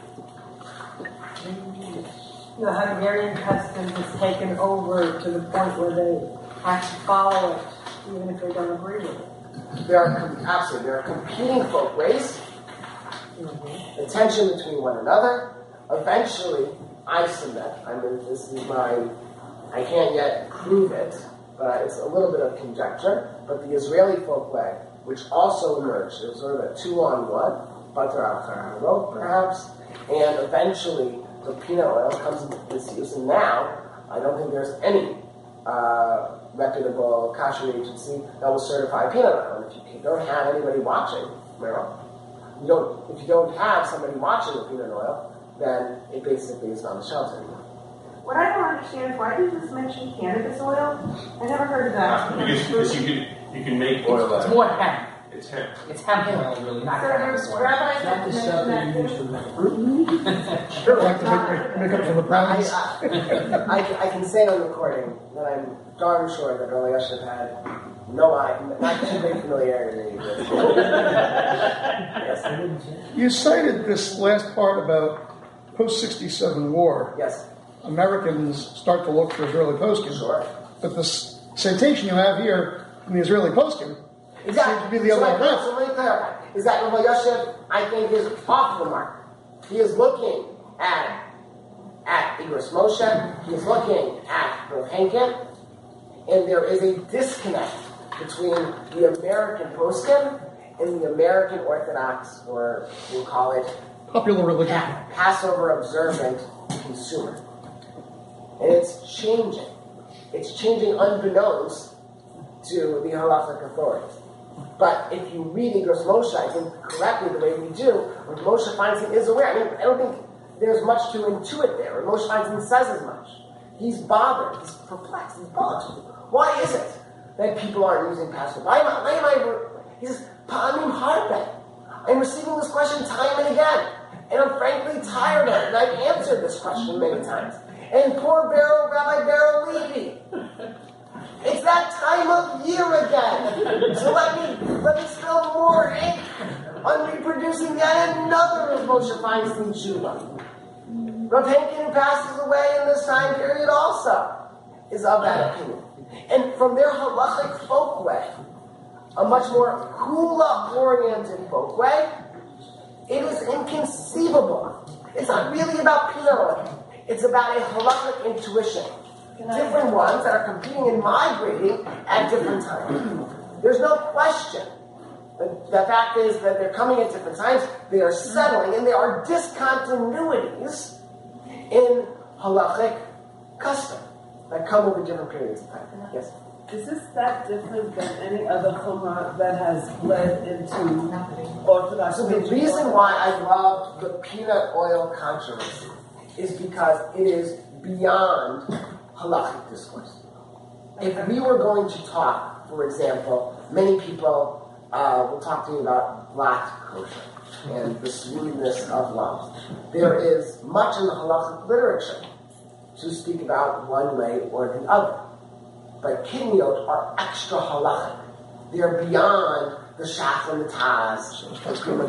E: The Hungarian custom has taken over to the point where they have to follow it, even if they don't agree with it.
C: There are competing folkways, the tension between one another. Eventually, I submit, I can't yet prove it, but it's a little bit of conjecture, but the Israeli folkway, which also emerged, it was sort of a two-on-one, butter al rope perhaps, and eventually the peanut oil comes into disuse, and now I don't think there's any reputable kosher agency that will certify peanut oil. And if you don't have anybody watching, Meryl, if you don't have somebody watching the peanut oil, then it basically is not on the shelves anymore.
E: What I don't understand is why did you just mention cannabis oil? I never heard of that.
G: Because you can make oil out
D: It's
G: of
D: more hemp.
G: It's hemp.
D: It's hemp oil, really, not
E: So
D: cannabis
E: there's
D: oil.
E: rabbis
F: Not
E: that
F: the
E: mention
F: stuff
E: that
F: that you use
E: too.
F: for like to make up for the brownies.
C: I can say on recording that I'm darn sure that Rabbi Yosef had not too big familiarity with Yes.
F: You cited this last part about post-67 war.
C: Yes,
F: Americans start to look for Israeli poskim.
C: sure.
F: But the citation you have here in the Israeli poskim
C: Exactly.
F: seems to be the other way around.
C: So let me clarify. Is that Rabbi Yosef, I think, is off the mark. He is looking at Igros Moshe, he is looking at Rav Henkin, and there is a disconnect between the American poskim and the American Orthodox, or we'll call it
F: Popular religion.
C: Passover observant consumer. And it's changing. It's changing unbeknownst to the halachic authorities. But if you read Igros Moshe, I think correctly the way we do, when Moshe Feinstein is aware, I don't think there's much to intuit there. When Moshe Feinstein says as much, he's bothered, he's perplexed, he's bothered. Why is it that people aren't using Passover? He says, Pa'amim harbe. I'm receiving this question time and again. And I'm frankly tired of it. And I've answered this question many times. And poor Rabbi Beryl Levy. It's that time of year again. So let me spill more ink on reproducing yet another of Moshe Feinstein Tshuva. Rav Henkin passes away in this time period also, is of that opinion. And from their halachic folkway, a much more hula-oriented folkway, it is inconceivable. It's not really about peanut oil. It's about a halachic intuition. Different ones that are competing and migrating at different times. There's no question. The fact is that they're coming at different times, they are settling, and there are discontinuities in halachic custom that come over different periods of time. Yes?
H: Is this that different than any other chumrah that has led into Orthodox?
C: So the reason why I love the peanut oil controversy is because it is beyond halachic discourse. If we were going to talk, for example, many people will talk to you about black kosher and the smoothness of love. There is much in the halachic literature to speak about one way or the other. But kidneyot are extra halachic. They are beyond the shach and the taz, the kriyat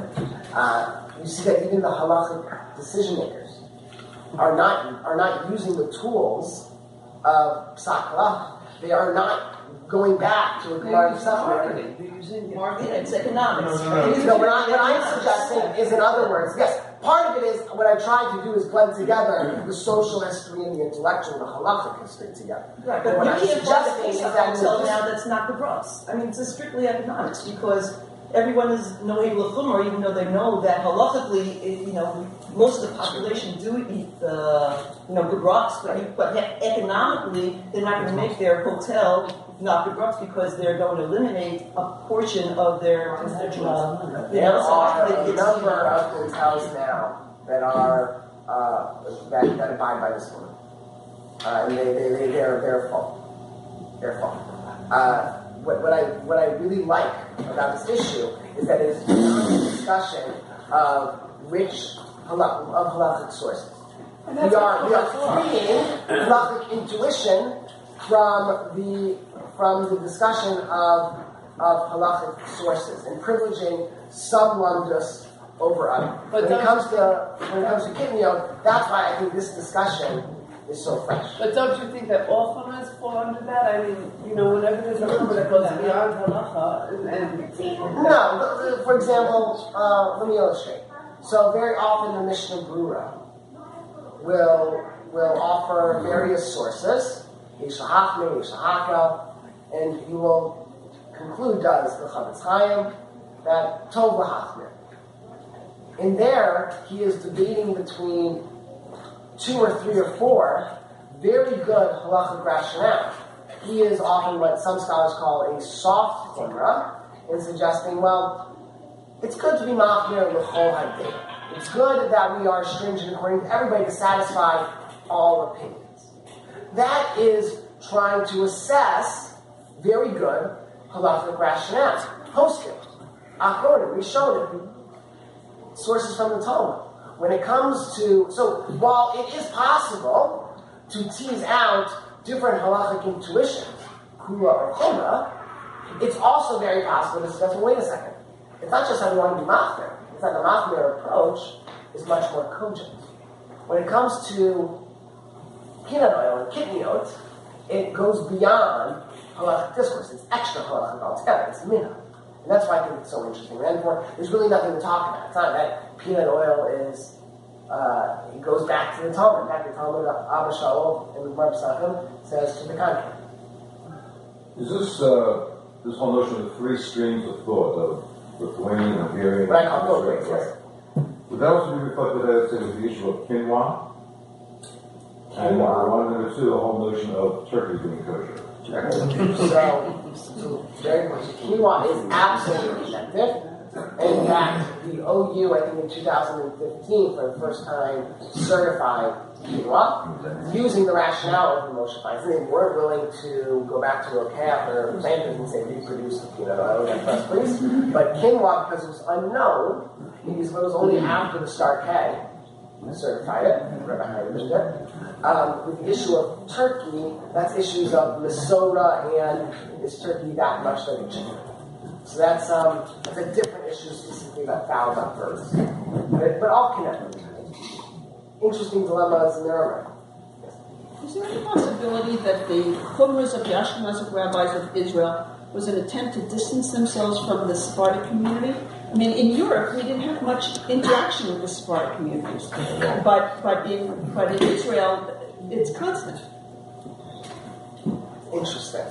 C: gadim. You see that even the halachic decision makers are not using the tools of psak. They are not going back to a Gemara
H: They're using marketing. It's economics.
C: No, what I'm suggesting is, in other words, yes, part of it is, what I tried to do is blend together the social history and the intellectual, the halachic history together.
H: Right,
C: but
H: but
C: what
H: you
C: I'm
H: can't
C: suggesting is that
H: until now that's not the gross. I mean, it's just strictly economics because everyone is noeg l'chumor, even though they know that halachically, most of the population do eat the, good rocks, but economically, they're not going to make their hotel knock the brooks because they're going to eliminate a portion of their constituents.
C: There are a number of hotels now that are that abide by this rule, and they're full. They're full. What I really like about this issue is that it is not a discussion of halachic sources. We are freeing halachic intuition from the discussion of halachic sources and privileging some lumdus over other. When it comes to Kitniyot, that's why I think this discussion is so fresh.
I: But don't you think that all chumras fall under that? I mean, whenever there's a chumrah that goes beyond halacha,
C: No, for example, let me illustrate. So very often the Mishnah Brura will offer various sources, Yishahachme, Yishahaka, and he will conclude, does the Chavetz Chaim, that Tov L'Hachmir. In there, he is debating between 2 or 3 or 4 very good halachic rationale. He is often what some scholars call a soft chumrah, in suggesting, well, it's good to be machmir l'chol hadin. It's good that we are stringent according to everybody to satisfy all opinions. That is trying to assess very good halachic rationale. Poskim, achronim, rishonim, sources from the Talmud. When it comes to, so while it is possible to tease out different halachic intuitions, kula or chumrah, it's also very possible to suggest, well, wait a second, it's not just that we want to be machmir, it's that the machmir approach is much more cogent. When it comes to peanut oil and kitniyot, it goes beyond halachic discourse, it's extra halachic altogether, it's minhag. And that's why I think it's so interesting. And there's really nothing to talk about. It's not that peanut oil is, it goes back to the Talmud. In fact, the Talmud, Abba Shaul, in the Gemara Pesachim, says to the contrary.
J: Is this whole notion of 3 streams of thought, of Lithuanian, Hungarian,
C: what I call thought, yes.
J: Would that also be reflected as with the issue of quinoa? And number 1, number 2, the whole notion of turkey being kosher.
C: So very much. Quinoa is absolutely effective. In fact, the OU, I think in 2015, for the first time, certified quinoa using the rationale of the Moshe Feinstein. They weren't willing to go back to Rokeach or planters and say, reproduce the peanut oil in press, please. But quinoa, because it was unknown, because it was only after the Stark Hay certified it, Rabbi mentioned it. With the issue of turkey, that's issues of Minnesota and is turkey that much like a chicken? So that's a different issue specifically about fowls, not birds. But all connected. Interesting dilemmas in their own right.
H: Is there any possibility that the chumras of the Ashkenazic rabbis of Israel was an attempt to distance themselves from the Sephardic community? I mean, in Europe, we didn't have much interaction with the Sephardic communities, but in Israel, it's constant.
C: Interesting.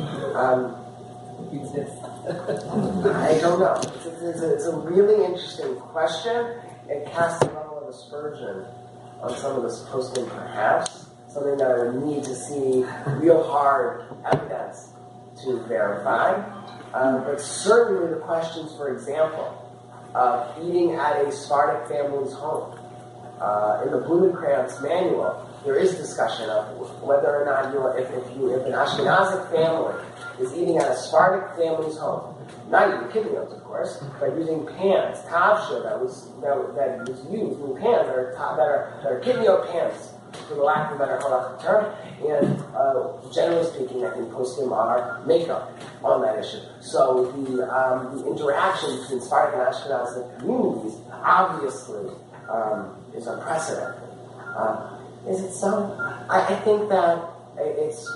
C: I don't know. It's a really interesting question. It casts a level of aspersion on some of this posting, perhaps. Something that I would need to see real hard evidence to verify. But certainly the questions, for example, of eating at a Sephardic family's home. In the Blumenkrantz manual, there is discussion of whether or not if an Ashkenazic family is eating at a Sephardic family's home, not using kitniyot, of course, but using pans, tavsha that was used in pans that are kitniyot pans, for the lack of a better halachic term, and generally speaking, I think poskim are makeup on that issue. So the interaction between Sephardic and Ashkenazic communities obviously is unprecedented. Is it so? I think that it's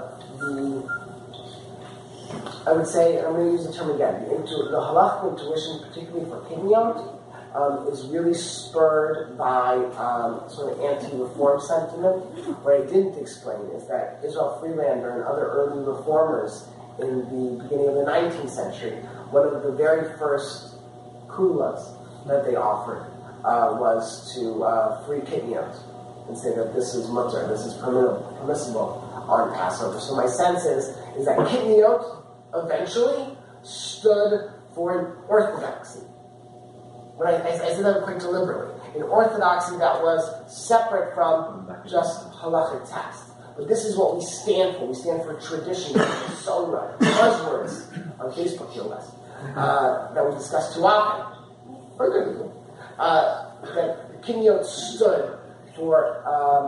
C: I would say, and I'm going to use the term again, the halachic intuition, particularly for kitniyot, is really spurred by sort of anti-reform sentiment. What I didn't explain is that Israel Freelander and other early reformers in the beginning of the 19th century, one of the very first kulas that they offered was to free kitniyot and say that this is mutter, this is permissible on Passover. So my sense is is that Kitniot eventually stood for an orthodoxy. But I said that quite deliberately. An orthodoxy that was separate from just halachic text. But this is what we stand for. We stand for tradition, Sora, buzzwords on Facebook, no less, that we discuss too often. Further, that Kitniot stood for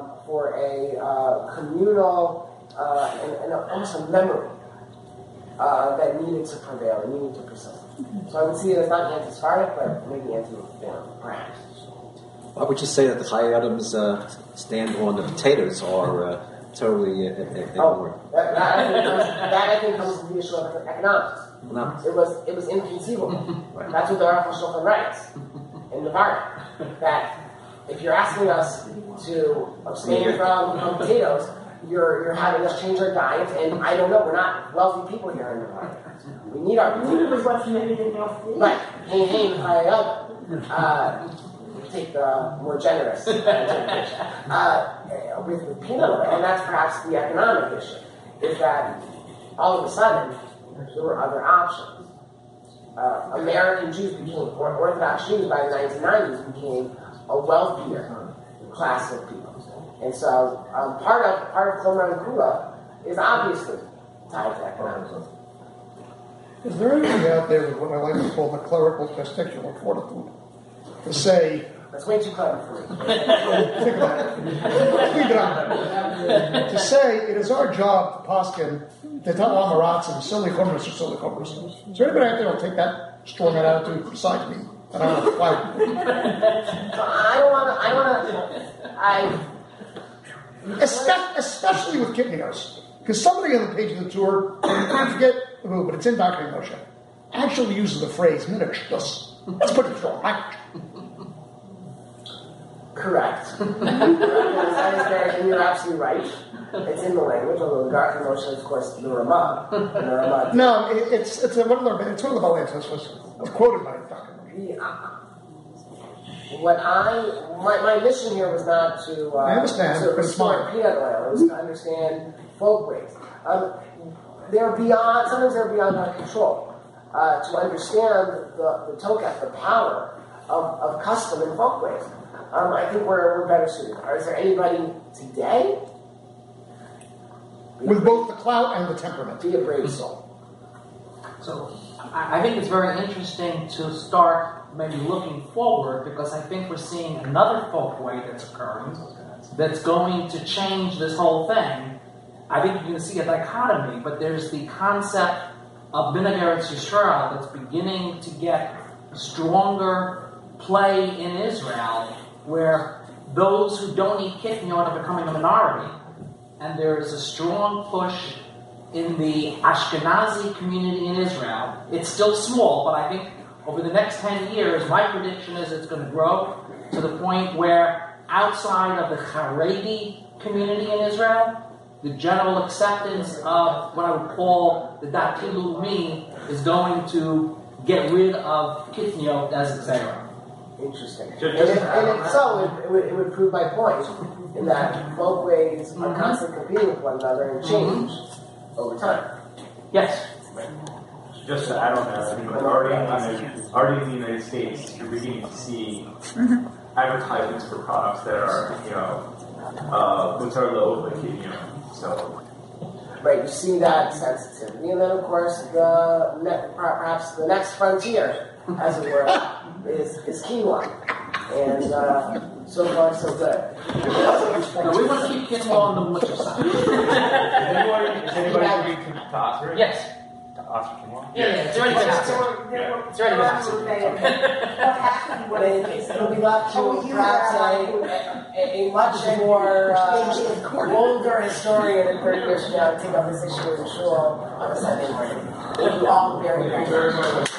C: a communal and almost a memory that needed to prevail and needed to persist. So I would see it as not anti-Sephardic, but maybe anti-reform, perhaps.
K: I would just say that the Chayei Adam's stand on the potatoes are totally ignored.
C: That I think comes from the issue of economics.
K: No.
C: It was inconceivable. That's what the Aruch HaShulchan writes in the Navarra. That if you're asking us to abstain from potatoes, you're having us change our diet, and I don't know, we're not wealthy people here in Navarra. We need our potatoes. Right. Hey, take the more generous interpretation. With peanut oil, and that's perhaps the economic issue, is that all of a sudden there were other options. American Jews or Orthodox Jews by the 1990s became a wealthier class of people. And so part of Chomra and Kula is obviously tied to economics.
F: Is there anything out there with what I like to call the clerical testicular fortitude to say,
C: that's way too clever for me.
F: think about it. Leave it on. To say it is our job to poskin to tell Amaratz and silly chumras or silly chumras. Is there anybody out there who'll take that strong attitude besides me? I don't know why. Especially with Kitnios. Because somebody on the page of the tour, I forget who, but it's in Dr. Moshe, actually uses the phrase minachtus. That's pretty strong language.
C: Correct. And you're absolutely right. It's in the language, although Dr. Moshe is, of course, the Ramah.
F: No, it's one of the Balaam was quoted by Dr. Moshe.
C: My mission here was not to
F: I understand,
C: to restore peanut oil. It was to understand folk ways. Sometimes they're beyond our control. To understand the tokef, the power of custom and folk ways. I think we're better suited. Is there anybody today?
F: With both the clout and the temperament.
C: Be a brave soul.
D: So I think it's very interesting to start maybe looking forward, because I think we're seeing another folk way that's occurring that's going to change this whole thing. I think you're going to see a dichotomy, but there's the concept of B'nai Eretz Yisrael that's beginning to get stronger play in Israel, where those who don't eat kitniot are becoming a minority. And there is a strong push in the Ashkenazi community in Israel. It's still small, but I think over the next 10 years, my prediction is it's going to grow to the point where outside of the Haredi community in Israel, the general acceptance of what I would call the Dati Leumi is going to get rid of kitniot as a zera.
C: Interesting. And if so, it would prove my point, in that folk ways are constantly competing with one another and change over time.
D: Yes.
G: Just to add on that, I mean, already in the United States, you're beginning to see advertisements for products that are, low, but so.
C: Right, you see that sensitivity, and then of course perhaps the next frontier, as it were, is quinoa, and so far so good.
D: No, we want to keep quinoa on the butcher side.
G: Is anybody reading to Oscar?
D: Yes.
G: Yeah,
D: it's already been answered.
C: It's already been answered. But in any case, it'll be left to perhaps a much more older historian and Kurdish now take up this issue with the shul on a Sunday morning. Thank you all very, very much.